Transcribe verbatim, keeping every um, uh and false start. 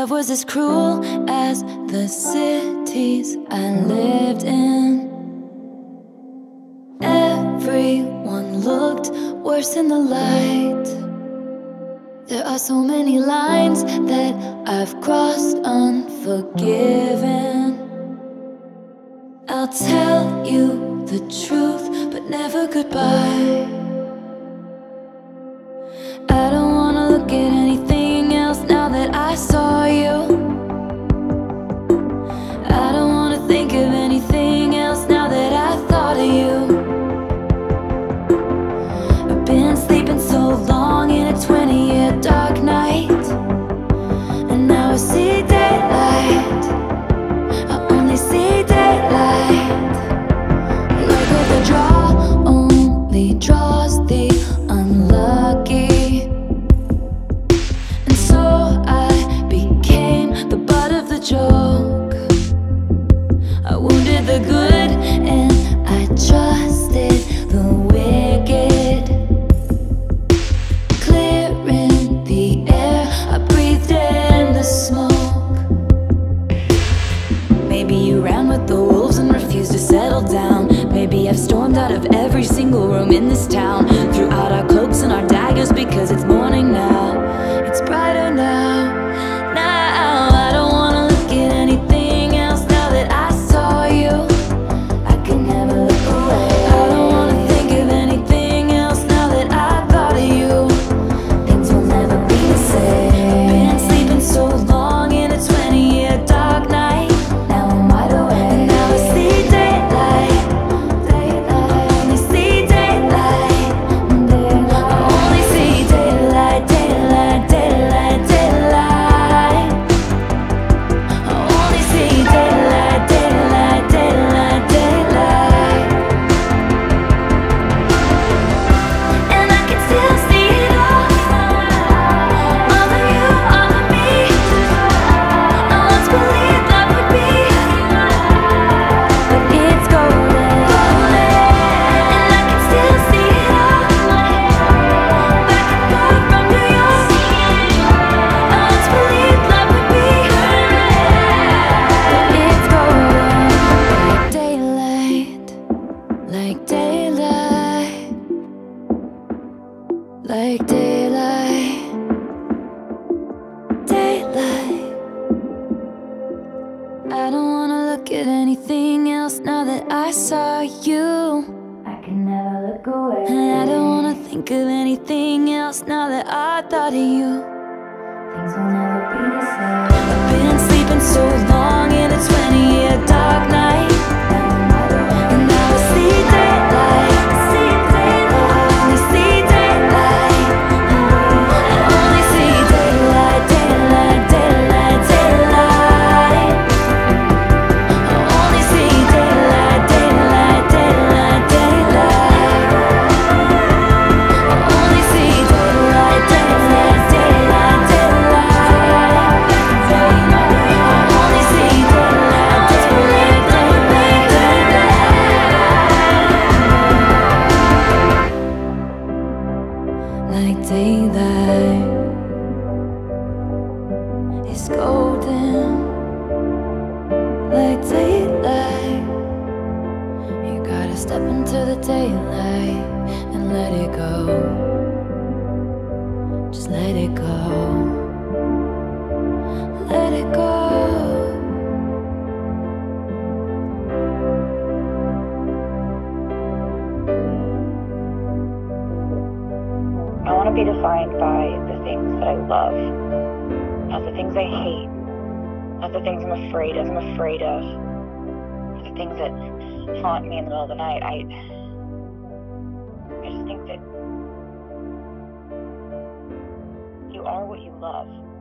love was as cruel as the cities I lived in. Everyone looked worse in the light. There are so many lines that I've crossed unforgiven. I'll tell you the truth, but never goodbye. I don't wanna look at anything else now that I saw you. I don't wanna think of anything else now that I thought of you. I've been sleeping so long in a twenty-year dark night, and now I see daylight. I only see daylight. Like with a draw only draws the unlucky, and so I became the butt of the joke. I wounded the good and I trusted the wicked. Clearing the air, I breathed in the smoke. Maybe you ran with the wolves and refused to settle down. Maybe I've stormed out of every single room in this town, threw out our cloaks and our daggers because it's morning now. It's brighter now. Now I don't wanna look at anything else now that I saw you. I can never look away. I don't wanna think of anything else now that I thought of you. Things will never be the same. I've been sleeping so long in a twenty-year dark night. Now I'm wide awake, and now I see daylight. Daylight. I only see daylight. Daylight. I only see daylight, daylight, daylight, daylight. I only see daylight, daylight, daylight, daylight. And I can still see it all. All of you, all of me. I once believed love would be, but it's golden. And I can still see it all. Back and forth from New York. I once believed love would be, but it's golden. Like daylight, like daylight, like daylight, daylight. I don't wanna look at anything else now that I saw you. I can never look away. And I don't wanna think of anything else now that I thought of you. Things will never be the same. I've been sleeping so long in a twenty-year dark night, and now I see daylight. See daylight. I only see daylight. I only see daylight, daylight, daylight, daylight. I only see daylight, daylight, daylight, daylight. I only see daylight, daylight, daylight, daylight. I only see daylight, daylight, daylight, daylight. Like daylight is golden. Like daylight, you gotta step into the daylight and let it go. Just let it go. Let it go. I want to be defined by the things that I love, not the things I hate, not the things I'm afraid of. I'm afraid of the things that haunt me in the middle of the night. I, I just think that you are what you love.